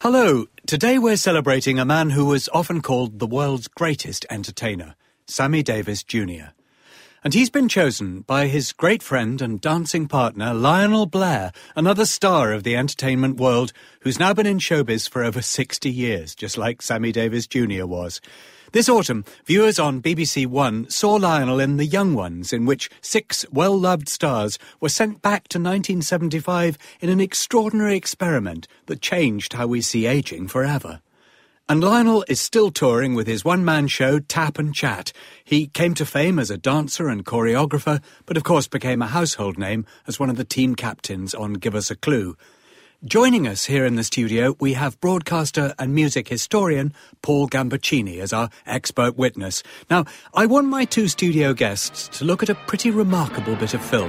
Hello. Today we're celebrating a man who was often called the world's greatest entertainer, Sammy Davis Jr. And he's been chosen by his great friend and dancing partner, Lionel Blair, another star of the entertainment world who's now been in showbiz for over 60 years, just like Sammy Davis Jr. was. This autumn, viewers on BBC One saw Lionel in The Young Ones, in which 6 well-loved stars were sent back to 1975 in an extraordinary experiment that changed how we see ageing forever. And Lionel is still touring with his one-man show, Tap and Chat. He came to fame as a dancer and choreographer, but of course became a household name as one of the team captains on Give Us a Clue. Joining us here in the studio, we have broadcaster and music historian Paul Gambaccini as our expert witness. Now, I want my 2 studio guests to look at a pretty remarkable bit of film.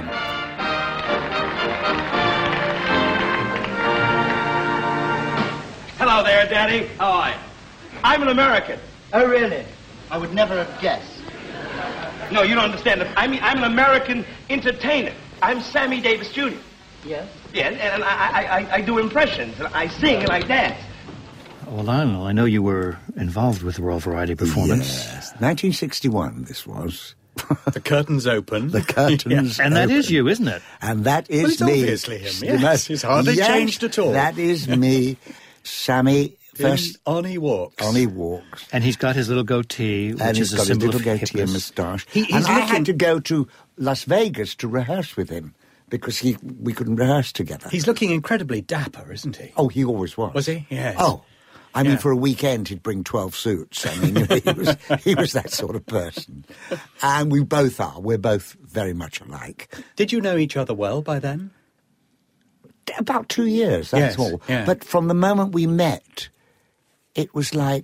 Hello there, Daddy. How are you? I'm an American. Oh, really? I would never have guessed. No, you don't understand. I'm an American entertainer. I'm Sammy Davis Jr. Yes? Yeah, and I do impressions, and I sing, and I dance. Well, Lionel, I know you were involved with the Royal Variety Performance. Yes, 1961 this was. The curtains open. The curtains And that open. is you, isn't it? And that is Well, it's me. obviously him, yes. He's hardly changed at all. That is me, Sammy, first On he walks. on he walks. And he's got his little goatee, which And is he's a got his symbol little of goatee and hipness. moustache. He's And I looking- had to go to Las Vegas to rehearse with him because we couldn't rehearse together. He's looking incredibly dapper, isn't he? Oh, he always was. Was he? Yes. Oh, I mean, Yeah. for a weekend, he'd bring 12 suits. I mean, he was that sort of person. And we both are. We're both very much alike. Did you know each other well by then? About 2 years, that's Yes, all. yeah. But from the moment we met, it was like,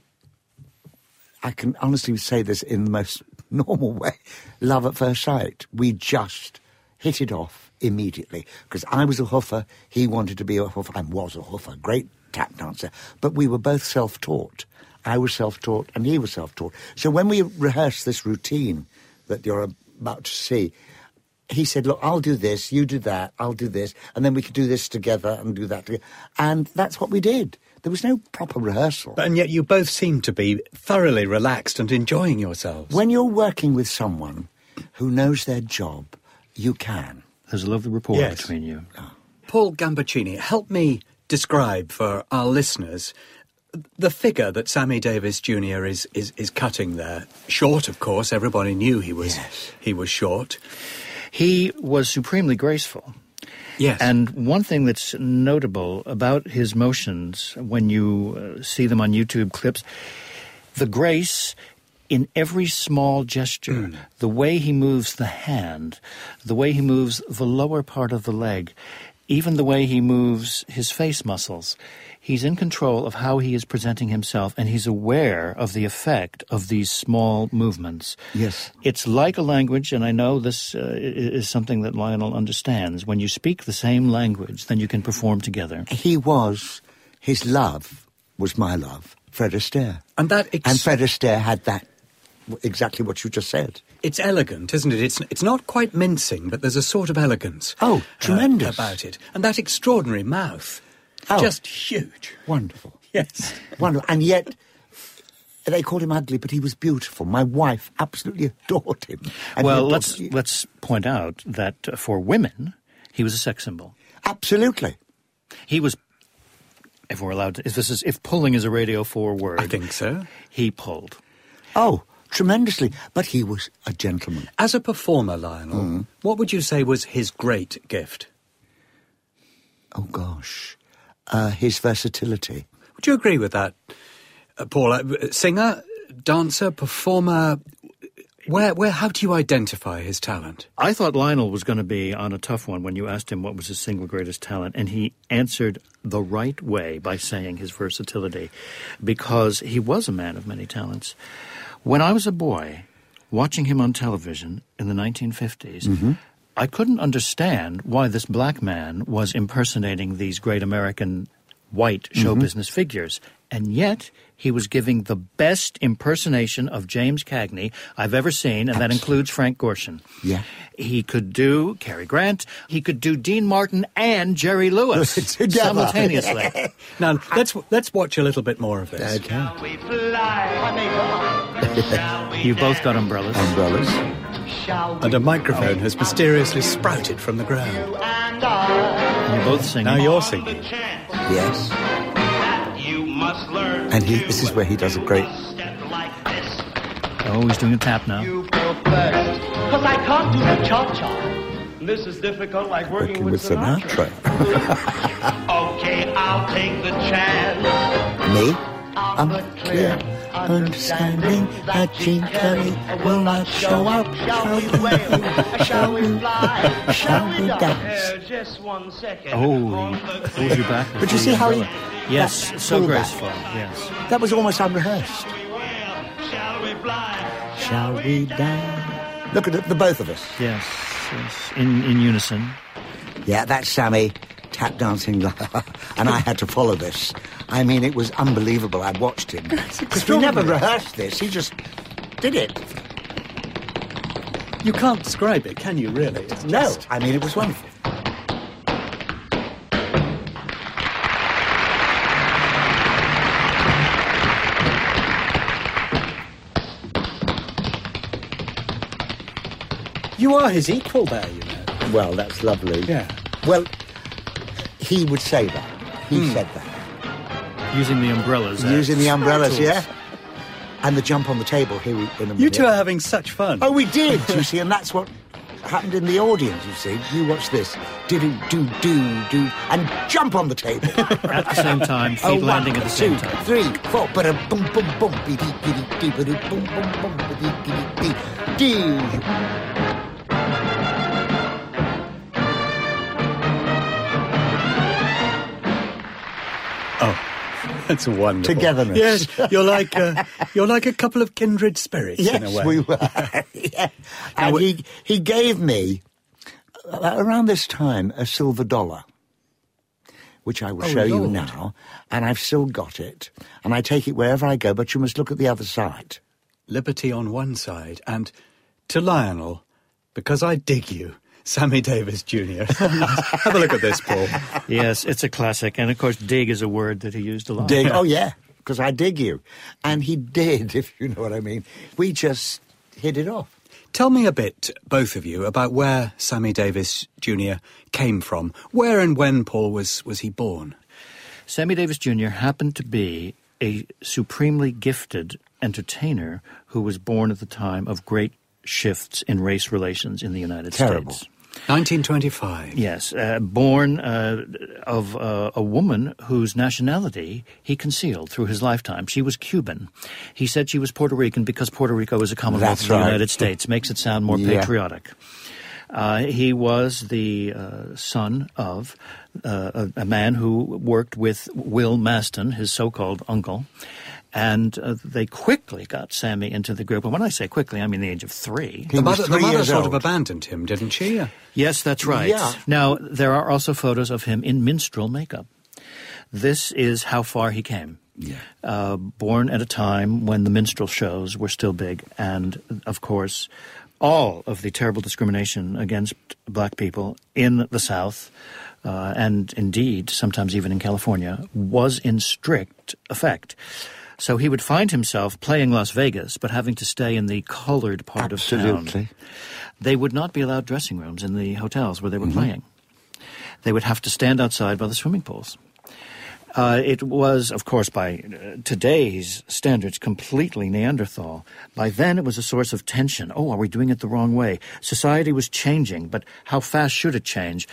I can honestly say this in the most normal way, love at first sight. We just hit it off immediately. Because I was a hoofer, he wanted to be a hoofer, and was a hoofer, great tap dancer. But we were both self-taught. I was self-taught and he was self-taught. So when we rehearsed this routine that you're about to see, he said, look, I'll do this, you do that, I'll do this, and then we could do this together and do that together. And that's what we did. There was no proper rehearsal. And yet you both seem to be thoroughly relaxed and enjoying yourselves. When you're working with someone who knows their job, you can. There's a lovely rapport Yes. between you. Paul Gambaccini, help me describe for our listeners the figure that Sammy Davis Jr. is cutting there. Short, of course. Everybody knew he was short. He was supremely graceful. Yes. And one thing that's notable about his motions, when you see them on YouTube clips, the grace in every small gesture, the way he moves the hand, the way he moves the lower part of the leg, even the way he moves his face muscles. He's in control of how he is presenting himself, and he's aware of the effect of these small movements. Yes. It's like a language, and I know this is something that Lionel understands. When you speak the same language, then you can perform together. His love was my love, Fred Astaire. And that And Fred Astaire had that, exactly what you just said. it's elegant, isn't it? It's not quite mincing, but there's a sort of elegance. Oh, tremendous. About it. And that extraordinary mouth. Oh. Just huge. Wonderful. Yes. Wonderful. And yet, they called him ugly, but he was beautiful. My wife absolutely adored him. And Well, he adored- let's point out that for women, he was a sex symbol. Absolutely. He was, if we're allowed to, if pulling is a Radio 4 word, I think so. he pulled. Oh, tremendously. But he was a gentleman. As a performer, Lionel, what would you say was his great gift? Oh, gosh. His versatility. Would you agree with that, Paul? Singer, dancer, performer, how do you identify his talent? I thought Lionel was going to be on a tough one when you asked him what was his single greatest talent, and he answered the right way by saying his versatility, because he was a man of many talents. When I was a boy, watching him on television in the 1950s, I couldn't understand why this black man was impersonating these great American white show business figures. And yet, he was giving the best impersonation of James Cagney I've ever seen, and that includes Frank Gorshin. Yeah. He could do Cary Grant. He could do Dean Martin and Jerry Lewis Together. simultaneously. Now, let's watch a little bit more of this. Okay. Shall we fly? You both got umbrellas. Umbrellas. And a microphone has mysteriously sprouted from the ground. And you're both singing. Now you're singing. Yes. You must learn. And this is where he does a great... Step like this. Oh, he's doing a tap now. You go first, 'cause I can't do the cha-cha. This is difficult, like working Working with Sinatra. Okay, I'll take the chance. Me? I'm clear, understanding that Gene Kelly will not show up. Shall we wail? Shall we fly? Shall we dance? Just 1 second. Oh, he pulls you back. But you see how he... Yes, that so pullback. graceful. Yes. That was almost unrehearsed. Shall we fly? Shall we dance? Look at the both of us. Yes, yes. In unison. Yeah, that's Sammy tap dancing, and I had to follow this. I mean, it was unbelievable. I watched him because we never rehearsed this. He just did it. You can't describe it, can you, really? It's No, just... I mean, it was wonderful. You are his equal there, you know. Well, that's lovely. Yeah. Well, he would say that. He said that. Using the umbrellas. Using the umbrellas, tools. yeah? And the jump on the table here in a minute. You two are having such fun. Oh, we did, you see, and that's what happened in the audience, you see. You watch this. Do, and jump on the table. At the same time, feet landing at the same time. 1, 2, 3, 4. Ba-da boom, boom, boom. Be-dee, be-dee, dee, ba-dee, boom, boom, boom. Be-dee, be-dee, dee. Dee. Oh, that's wonderful. Togetherness. Yes, you're like a couple of kindred spirits Yes, in a way. we were. Yeah. And he gave me, around this time, a silver dollar, which I will show you Lord. now, and I've still got it, and I take it wherever I go, but you must look at the other side. Liberty on one side, and to Lionel, because I dig you, Sammy Davis Jr. Have a look at this, Paul. Yes, it's a classic. And, of course, dig is a word that he used a lot. Dig, oh yeah, because I dig you. And he did, if you know what I mean. We just hit it off. Tell me a bit, both of you, about where Sammy Davis Jr. came from. Where and when, Paul, was he born? Sammy Davis Jr. happened to be a supremely gifted entertainer who was born at the time of great shifts in race relations in the United Terrible. States. 1925. Yes, born of a woman whose nationality he concealed through his lifetime. She was Cuban. He said she was Puerto Rican because Puerto Rico is a commonwealth That's of the right. United States. Makes it sound more Yeah. patriotic. He was the son of a man who worked with Will Maston, his so-called uncle. And they quickly got Sammy into the group. And when I say quickly, I mean the age of 3. He The was mother, 3 years sort of old. abandoned him, didn't she? Yes, that's right. Yeah. Now, there are also photos of him in minstrel makeup. This is how far he came. Yeah. Born at a time when the minstrel shows were still big. And, of course, all of the terrible discrimination against black people in the South, and indeed sometimes even in California, was in strict effect. So he would find himself playing Las Vegas, but having to stay in the colored part of town. Absolutely. They would not be allowed dressing rooms in the hotels where they were playing. They would have to stand outside by the swimming pools. It was, of course, by today's standards, completely Neanderthal. By then, it was a source of tension. Oh, are we doing it the wrong way? Society was changing, but how fast should it change?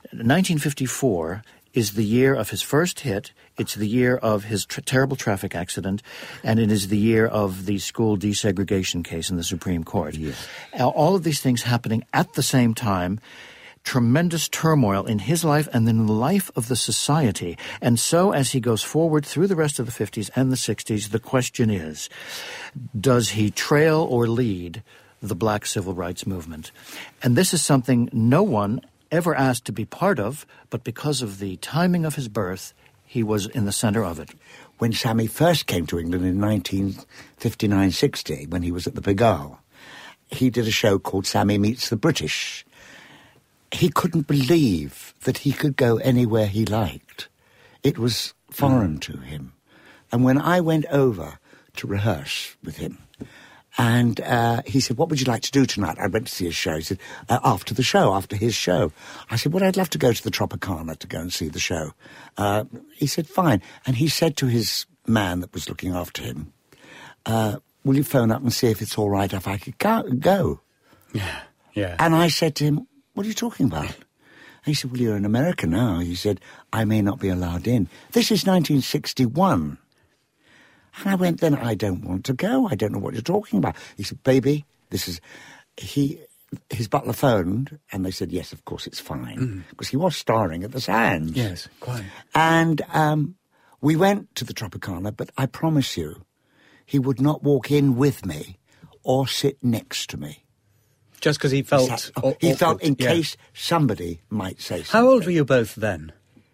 1954 is the year of his first hit. It's the year of his terrible traffic accident, and it is the year of the school desegregation case in the Supreme Court. Yes. All of these things happening at the same time, tremendous turmoil in his life and in the life of the society. And so as he goes forward through the rest of the 50s and the 60s, the question is, does he trail or lead the black civil rights movement? And this is something no one ever asked to be part of, but because of the timing of his birth, he was in the centre of it. When Sammy first came to England in 1959-60, when he was at the Pigalle, he did a show called Sammy Meets the British. He couldn't believe that he could go anywhere he liked. It was foreign to him. And when I went over to rehearse with him, and he said, what would you like to do tonight? I went to see his show. He said, after his show. I said, well, I'd love to go to the Tropicana to go and see the show. He said, fine. And he said to his man that was looking after him, will you phone up and see if it's all right if I could go? Yeah. And I said to him, what are you talking about? And he said, well, you're an American now. He said, I may not be allowed in. This is 1961. And I went, then I don't want to go. I don't know what you're talking about. He said, baby, his butler phoned, and they said, yes, of course, it's fine. Because he was starring at the Sands. Yes, quite. And we went to the Tropicana, but I promise you, he would not walk in with me or sit next to me. Just because he felt... He felt in case somebody might say something. How old were you both then?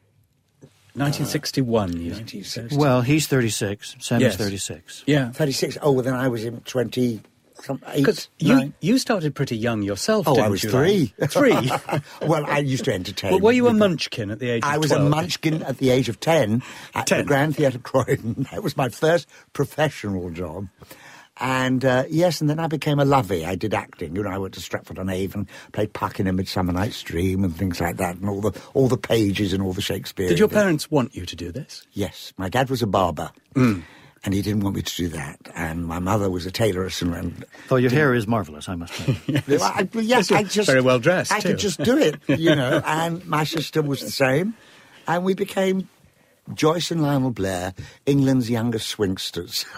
1961, you said. Well, he's 36. Sammy's Yes. 36. Yeah. 36. Oh, well, then I was in 20... Because you started pretty young yourself, Oh, didn't I was you? 3. 3? Well, I used to entertain. Well, were you a munchkin at the age of 12? I was a munchkin at the age of 10 at 10. the Grand Theatre Croydon. That was my first professional job. And, yes, and then I became a lovey. I did acting. You know, I went to Stratford-on-Avon, played Puck in A Midsummer Night's Dream and things like that, and all the pages and all the Shakespeare. Did your parents want you to do this? Yes. My dad was a barber, and he didn't want me to do that. And my mother was a tailoress. And Though your hair is marvellous, I must say. Yes, I just... Very well dressed, I too. could just do it, you know. And my sister was the same. And we became Joyce and Lionel Blair, England's youngest swingsters.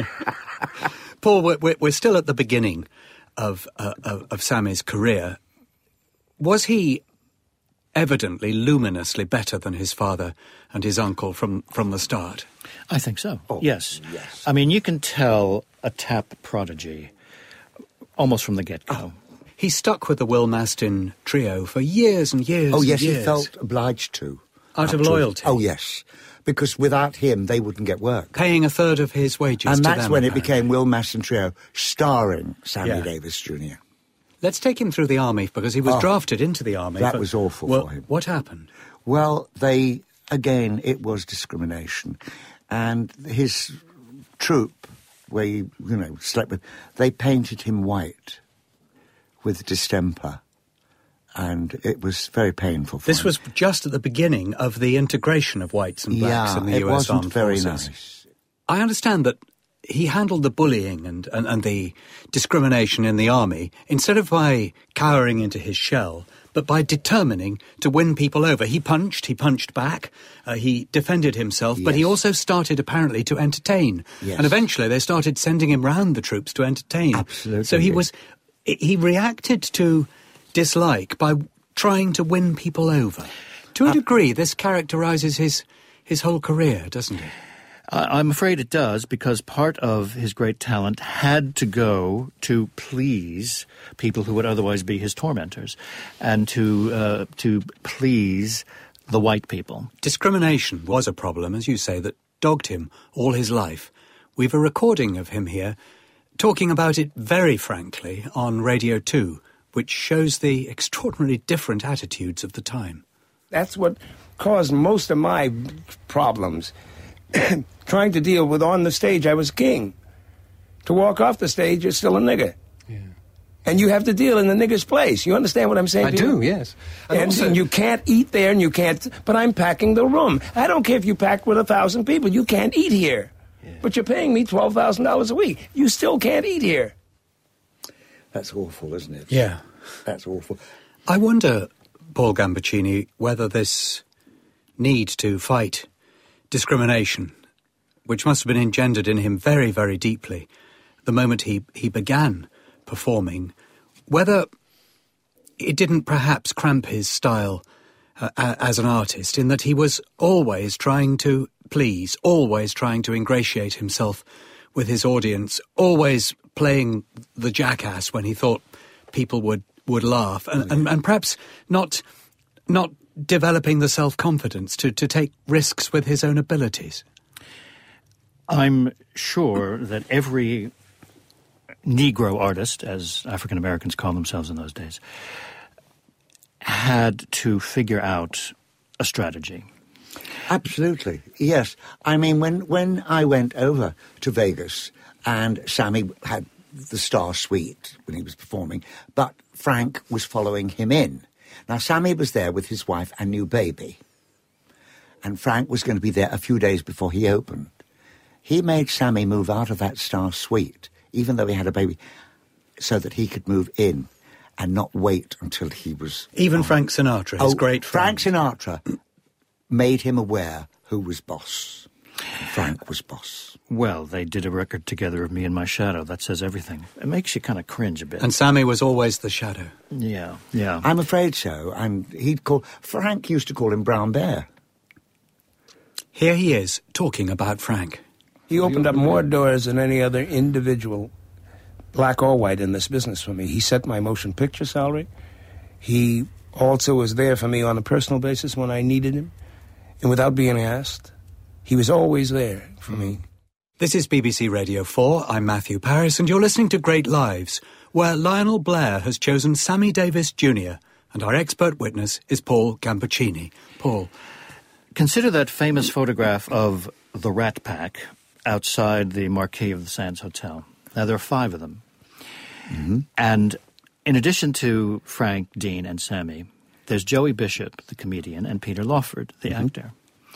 Paul, we're still at the beginning of Sammy's career. Was he evidently luminously better than his father and his uncle from the start? I think so, Oh, yes. yes. I mean, you can tell a tap prodigy almost from the get-go. He stuck with the Will Mastin trio for years and years Oh, yes, and years. he felt obliged to. Out of Up to- loyalty. Oh, yes. Because without him, they wouldn't get work. Paying a third of his wages And to that's them, when it apparently. became Will Mastin Trio, starring Sammy Yeah. Davis Jr. Let's take him through the army, because he was drafted into the army. that but- was awful well, for him. What happened? Well, again, it was discrimination. And his troop, where he, slept with, they painted him white with distemper. And it was very painful for This him. was just at the beginning of the integration of whites and blacks in the it US wasn't Armed very Forces. nice. I understand that he handled the bullying and the discrimination in the army instead of by cowering into his shell, but by determining to win people over. He punched back, he defended himself, but he Yes. also started apparently to entertain. Yes. And eventually they started sending him round the troops to entertain. Absolutely. So he reacted to dislike by trying to win people over. To a degree, this characterises his whole career, doesn't it? I'm afraid it does, because part of his great talent had to go to please people who would otherwise be his tormentors, and to please the white people. Discrimination was a problem, as you say, that dogged him all his life. We've a recording of him here talking about it very frankly on Radio 2, which shows the extraordinarily different attitudes of the time. That's what caused most of my problems. Trying to deal with on the stage, I was king. To walk off the stage, you're still a nigger. Yeah. And you have to deal in the nigger's place. You understand what I'm saying? I to you? do, yes. And you can't eat there, and you can't. But I'm packing the room. I don't care if you packed with 1,000 people. You can't eat here. Yeah. But you're paying me $12,000 a week. You still can't eat here. That's awful, isn't it? Yeah. That's awful. I wonder, Paul Gambaccini, whether this need to fight discrimination, which must have been engendered in him very, very deeply the moment he began performing, whether it didn't perhaps cramp his style as an artist, in that he was always trying to please, always trying to ingratiate himself with his audience, always playing the jackass when he thought people would laugh, and perhaps not developing the self-confidence to take risks with his own abilities? I'm sure that every Negro artist, as African Americans call themselves in those days, had to figure out a strategy. Absolutely, yes. I mean, when I went over to Vegas and Sammy had the Star Suite when he was performing, but Frank was following him in. Now, Sammy was there with his wife and new baby, and Frank was going to be there a few days before he opened. He made Sammy move out of that Star Suite, even though he had a baby, so that he could move in and not wait until he was... Even Frank Sinatra, his great friend. Frank Sinatra made him aware who was boss. Frank was boss. Well, they did a record together of Me and My Shadow. That says everything. It makes you kind of cringe a bit. And Sammy was always the shadow. Yeah. I'm afraid so. And Frank used to call him Brown Bear. Here he is, talking about Frank. He opened up more doors than any other individual, black or white, in this business for me. He set my motion picture salary. He also was there for me on a personal basis when I needed him. And without being asked, he was always there for me. This is BBC Radio 4. I'm Matthew Paris, and you're listening to Great Lives, where Lionel Blair has chosen Sammy Davis Jr., and our expert witness is Paul Gambaccini. Paul. Consider that famous photograph of the Rat Pack outside the Marquis of the Sands Hotel. Now, there are 5 of them. Mm-hmm. And in addition to Frank, Dean, and Sammy, there's Joey Bishop, the comedian, and Peter Lawford, the actor.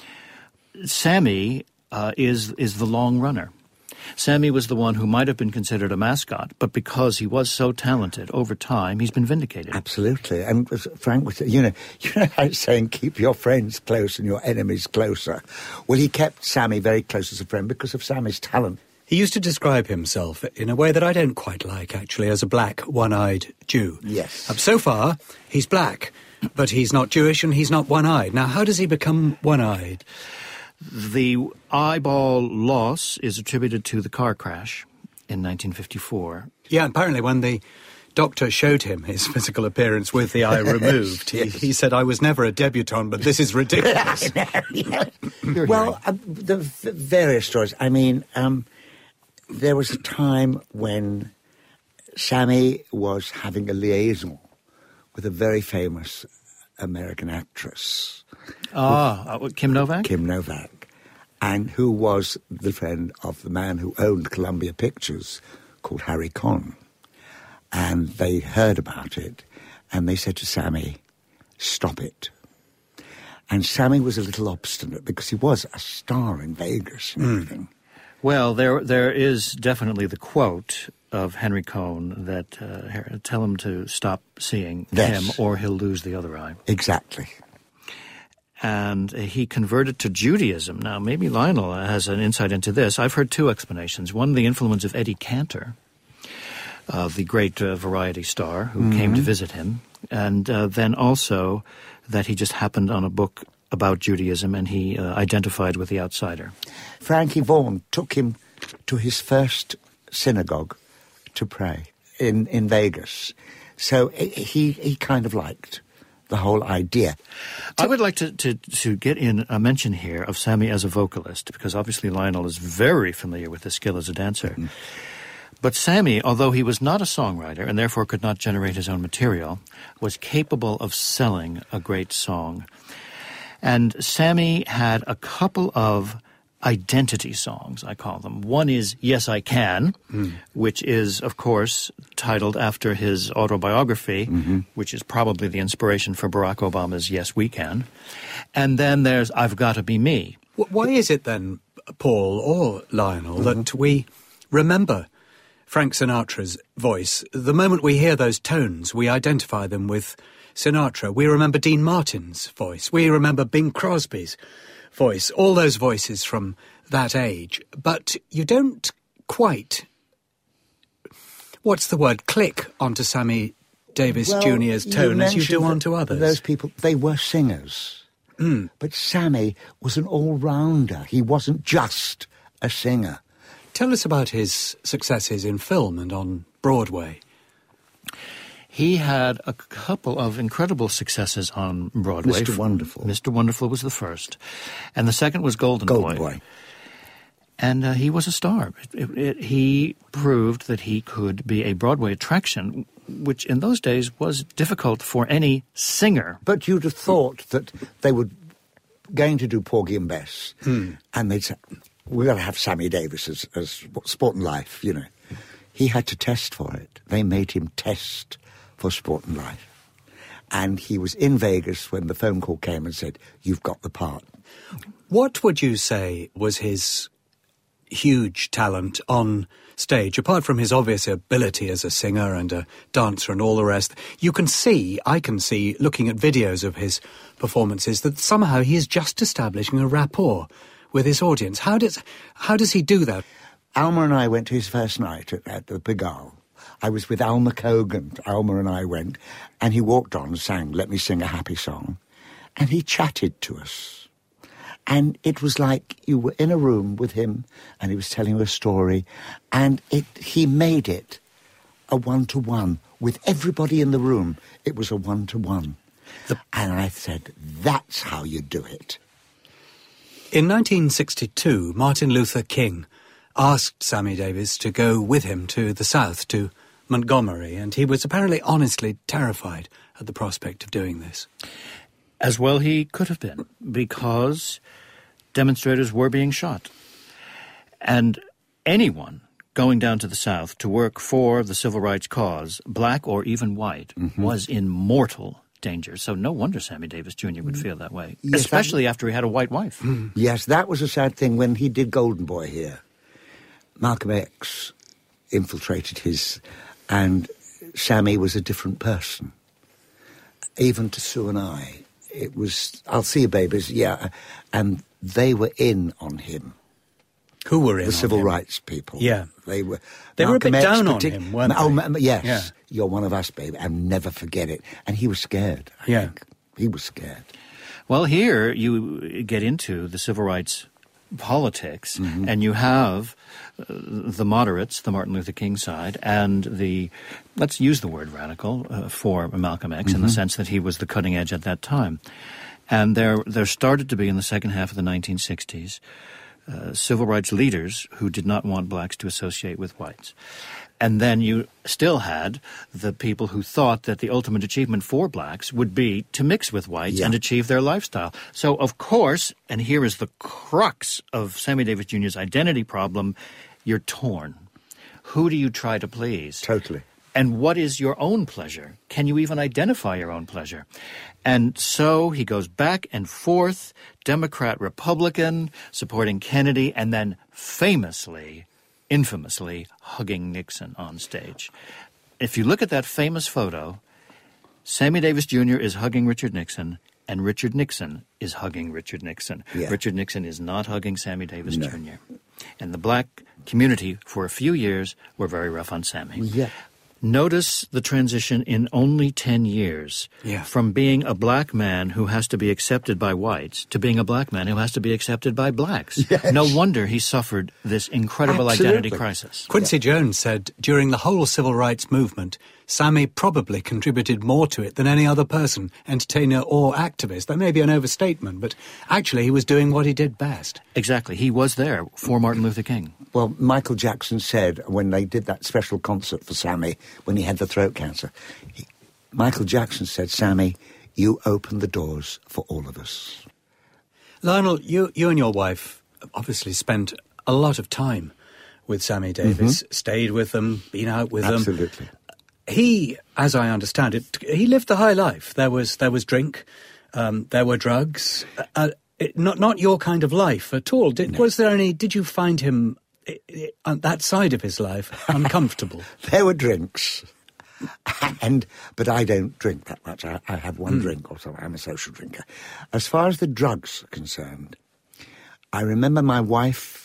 Sammy is the long runner. Sammy was the one who might have been considered a mascot, but because he was so talented, over time, he's been vindicated. Absolutely. And Frank was, you know how it's saying, keep your friends close and your enemies closer. Well, he kept Sammy very close as a friend because of Sammy's talent. He used to describe himself in a way that I don't quite like, actually, as a black, one-eyed Jew. Yes. So far, he's black, but he's not Jewish and he's not one-eyed. Now, how does he become one-eyed? The eyeball loss is attributed to the car crash in 1954. Yeah, apparently when the doctor showed him his physical appearance with the eye removed, he said, I was never a debutante, but this is ridiculous. Well, the various stories. I mean, there was a time when Sammy was having a liaison with a very famous American actress. Kim Novak? Kim Novak, and who was the friend of the man who owned Columbia Pictures, called Harry Conn. And they heard about it, and they said to Sammy, stop it. And Sammy was a little obstinate, because he was a star in Vegas and everything. Well, there is definitely the quote of Henry Cohn that tell him to stop seeing him or he'll lose the other eye. Exactly. And he converted to Judaism. Now, maybe Lionel has an insight into this. I've heard 2 explanations. One, the influence of Eddie Cantor, the great variety star who came to visit him. And then also that he just happened on a book about Judaism and he identified with the outsider. Frankie Vaughan took him to his first synagogue to pray in Vegas. So he kind of liked the whole idea. I would like to get in a mention here of Sammy as a vocalist, because obviously Lionel is very familiar with his skill as a dancer. Mm-hmm. But Sammy, although he was not a songwriter and therefore could not generate his own material, was capable of selling a great song. And Sammy had a couple of identity songs, I call them. One is Yes, I Can, which is, of course, titled after his autobiography, which is probably the inspiration for Barack Obama's Yes, We Can. And then there's I've Gotta Be Me. Why is it then, Paul or Lionel, that we remember Frank Sinatra's voice? The moment we hear those tones, we identify them with Sinatra. We remember Dean Martin's voice. We remember Bing Crosby's voice, all those voices from that age. But you don't quite, click onto Sammy Davis Jr.'s tone as you do onto others. Those people, they were singers. But Sammy was an all-rounder. He wasn't just a singer. Tell us about his successes in film and on Broadway. He had a couple of incredible successes on Broadway. Mr. Wonderful. Mr. Wonderful was the first. And the second was Golden Boy. And he was a star. He proved that he could be a Broadway attraction, which in those days was difficult for any singer. But you'd have thought that they were going to do Porgy and Bess, and they'd say, we've got to have Sammy Davis as Sport and Life, you know. He had to test for it. They made him test for Sport and Life. And he was in Vegas when the phone call came and said, you've got the part. What would you say was his huge talent on stage, apart from his obvious ability as a singer and a dancer and all the rest? I can see, looking at videos of his performances, that somehow he is just establishing a rapport with his audience. How does he do that? Alma and I went to his first night at the Pigalle. I was with Alma Cogan. Alma and I went, and he walked on and sang Let Me Sing a Happy Song, and he chatted to us. And it was like you were in a room with him, and he was telling you a story, and he made it a one-to-one. With everybody in the room, it was a one-to-one. And I said, that's how you do it. In 1962, Martin Luther King asked Sammy Davis to go with him to the South, to Montgomery, and he was apparently honestly terrified at the prospect of doing this. As well he could have been, because demonstrators were being shot. And anyone going down to the South to work for the civil rights cause, black or even white, was in mortal danger. So no wonder Sammy Davis Jr. would feel that way, especially after he had a white wife. Yes, that was a sad thing when he did Golden Boy here. Malcolm X infiltrated and Sammy was a different person. Even to Sue and I, it was, I'll see you, babies, yeah, and they were in on him. Who were in the on civil him? rights people. Yeah. They were a bit down on him, weren't they? Yes. Yeah. You're one of us, baby, and never forget it. And he was scared, I think. He was scared. Well, here you get into the civil rights politics, and you have the moderates, the Martin Luther King side, and the, let's use the word radical for Malcolm X in the sense that he was the cutting edge at that time. And there started to be, in the second half of the 1960s, civil rights leaders who did not want blacks to associate with whites. And then you still had the people who thought that the ultimate achievement for blacks would be to mix with whites and achieve their lifestyle. So, of course, and here is the crux of Sammy Davis Jr.'s identity problem, you're torn. Who do you try to please? Totally. And what is your own pleasure? Can you even identify your own pleasure? And so he goes back and forth, Democrat, Republican, supporting Kennedy, and then infamously hugging Nixon on stage. If you look at that famous photo, Sammy Davis Jr. is hugging Richard Nixon, and Richard Nixon is hugging Richard Nixon. Yeah. Richard Nixon is not hugging Sammy Davis Jr. And the black community, for a few years, were very rough on Sammy. Yeah. Notice the transition in only 10 years from being a black man who has to be accepted by whites to being a black man who has to be accepted by blacks. Yes. No wonder he suffered this incredible identity crisis. Quincy Jones said during the whole civil rights movement, Sammy probably contributed more to it than any other person, entertainer or activist. That may be an overstatement, but actually he was doing what he did best. Exactly. He was there for Martin Luther King. Well, Michael Jackson said when they did that special concert for Sammy when he had the throat cancer, Michael Jackson said, Sammy, you opened the doors for all of us. Lionel, you and your wife obviously spent a lot of time with Sammy Davis, stayed with them, been out with them. Absolutely. He, as I understand it, he lived the high life. There was drink, there were drugs. Not your kind of life at all. Did you find him on that side of his life uncomfortable? There were drinks, but I don't drink that much. I have one drink or so. I'm a social drinker. As far as the drugs are concerned, I remember my wife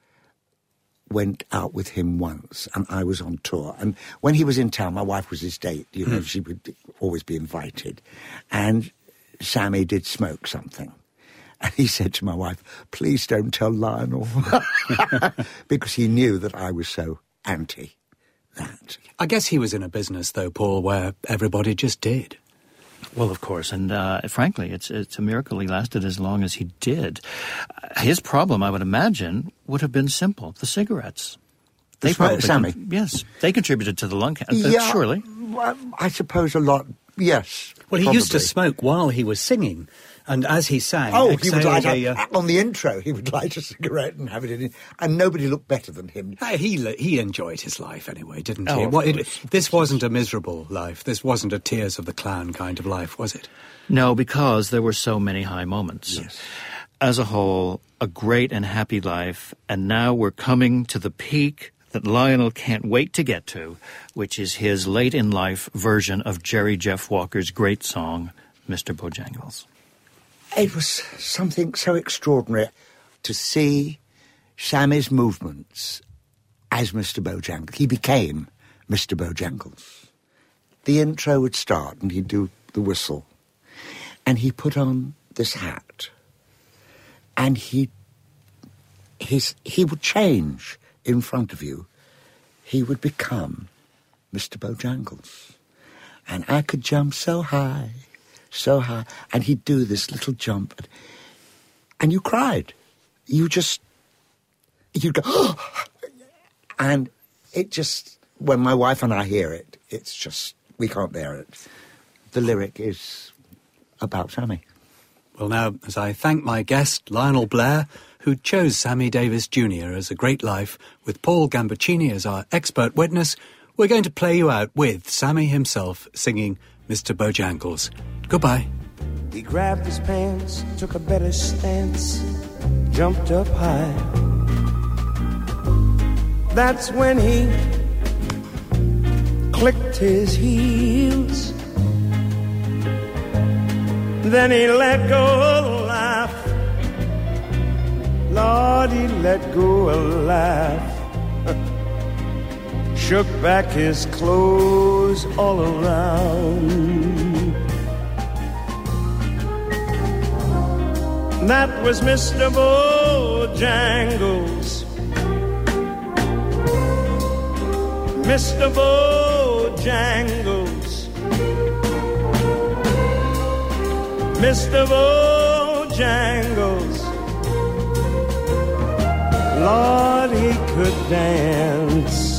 went out with him once, and I was on tour. And when he was in town, my wife was his date. You know, she would always be invited. And Sammy did smoke something. And he said to my wife, please don't tell Lionel. Because he knew that I was so anti that. I guess he was in a business, though, Paul, where everybody just did. Well, of course, and frankly, it's a miracle he lasted as long as he did. His problem, I would imagine, would have been simple: the cigarettes. Sammy? Yes, they contributed to the lung cancer, Yeah, surely. well, I suppose a lot, yes. Well, he probably. used to smoke while he was singing, and as he sang, Oh, he would exhaled light on the intro. He would light a cigarette and have it in, and nobody looked better than him. He enjoyed his life anyway, didn't he? Oh, of course. This wasn't a miserable life. This wasn't a Tears of the Clown kind of life, was it? No, because there were so many high moments. Yes. As a whole, a great and happy life, and now we're coming to the peak that Lionel can't wait to get to, which is his late-in-life version of Jerry Jeff Walker's great song, Mr. Bojangles. It was something so extraordinary to see Sammy's movements as Mr. Bojangles. He became Mr. Bojangles. The intro would start and he'd do the whistle. And he put on this hat. And he would change in front of you. He would become Mr. Bojangles. And I could jump so high, and he'd do this little jump, and you cried. You'd go, oh! And it just, when my wife and I hear it, it's just, we can't bear it. The lyric is about Sammy. Well, now, as I thank my guest, Lionel Blair, who chose Sammy Davis Jr. as a great life, with Paul Gambaccini as our expert witness, we're going to play you out with Sammy himself singing Mr. Bojangles. Goodbye. He grabbed his pants, took a better stance, jumped up high. That's when he clicked his heels. Then he let go a laugh. Lord, he let go a laugh. Shook back his clothes all around. That was Mr. Bojangles. Mr. Bojangles. Mr. Bojangles. Lord, he could dance.